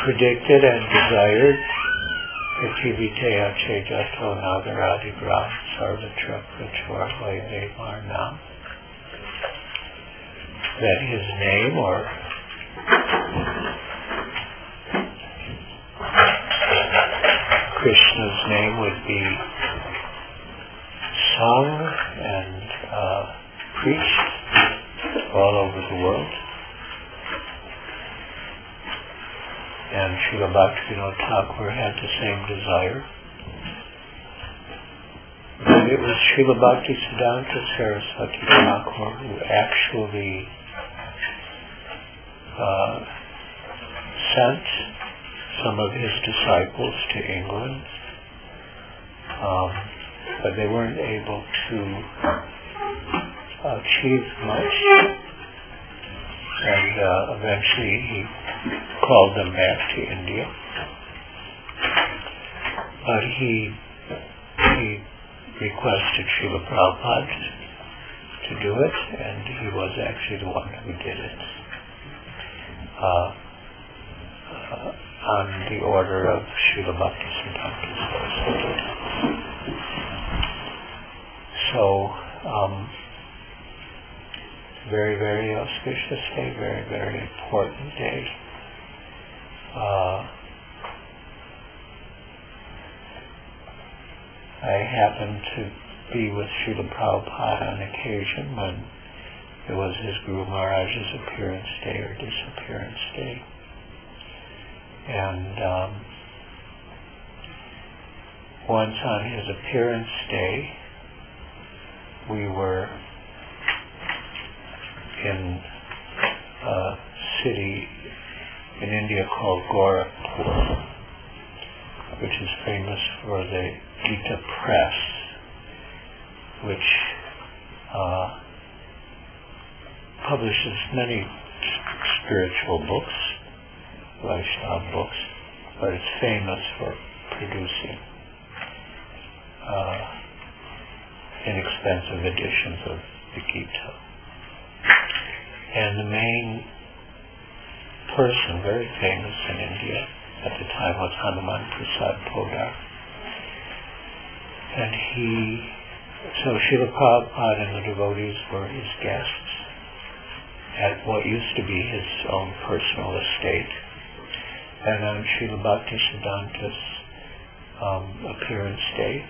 predicted and desired Prithivitea Chejato Nagaradi Gram Sarvatra Prachor Vaide Varnam, that his name, or Krishna's name, would be sung and preached all over the world. And Srila Bhaktivinoda Thakur had the same desire. But it was Srila Bhaktisiddhanta Saraswati Thakur who actually sent some of his disciples to England, but they weren't able to achieve much, and eventually he called them back to India. But he requested Srila Prabhupada to do it, and he was actually the one who did it on the order of Srila Bhaktisiddhanta Saraswati. So, very, very auspicious day, very, very important day. I happened to be with Srila Prabhupada on occasion when it was his Guru Maharaj's appearance day or disappearance day. And once on his appearance day, we were in a city in India called Gorakhpur, which is famous for the Gita Press, which publishes many spiritual books, Vaishnava books, but it's famous for producing inexpensive editions of the Gita. And the main person, very famous in India at the time, was Hanuman Prasad Podar. And so Srila Prabhupada and the devotees were his guests at what used to be his own personal estate. And on Srila Bhaktisiddhanta's appearance day,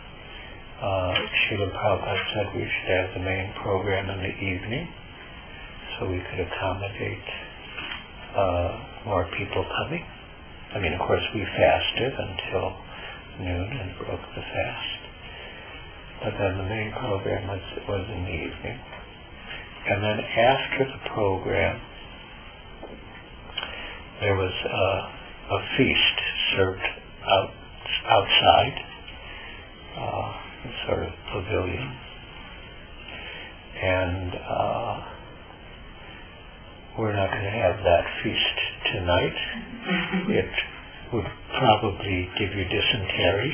Srila Prabhupada said we should have the main program in the evening so we could accommodate more people coming. I mean, of course, we fasted until noon and broke the fast. But then the main program was in the evening. And then after the program, there was a feast served outside, a sort of pavilion. And we're not going to have that feast tonight. It would probably give you dysentery.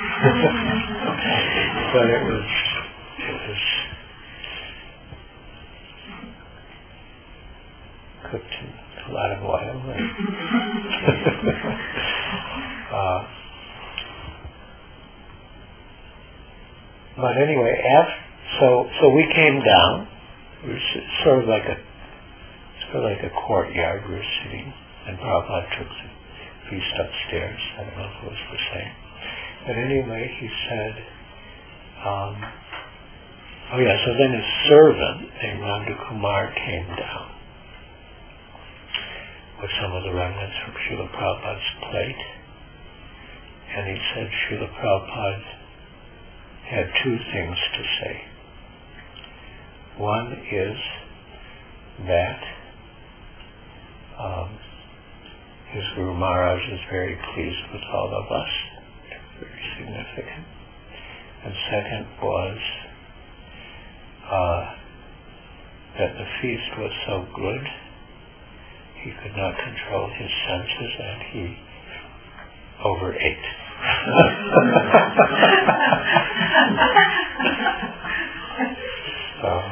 But it was cooked in a lot of oil. But anyway, so we came down. It was sort of like a courtyard. We were sitting, and Prabhupada took the feast upstairs. I don't know if it was the same. But anyway, he said, so then his servant named Nanda Kumar came down with some of the remnants from Srila Prabhupada's plate. And he said Srila Prabhupada had two things to say. One is that his Guru Maharaj is very pleased with all of us, very significant. And second was that the feast was so good he could not control his senses and he overate. So,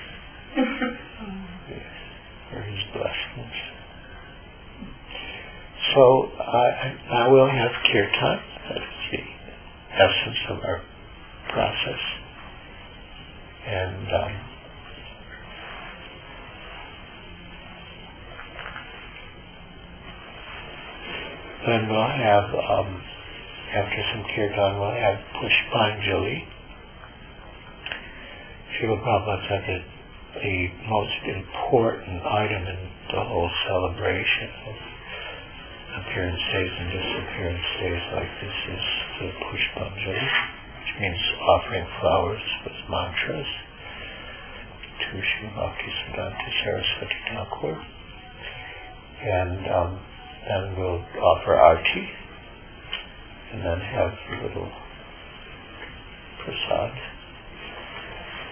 for his blessings. So I will have kirtan. That's the essence of our process. And then we'll have, after some kirtan, we'll have Pushpanjali. Srila Prabhupada said that the most important item in the whole celebration of appearance days and disappearance days like this is the Pushpanjali, which means offering flowers with mantras to Srila Bhaktisiddhanta Saraswati Thakur. And then we'll offer arti and then have a little prasad.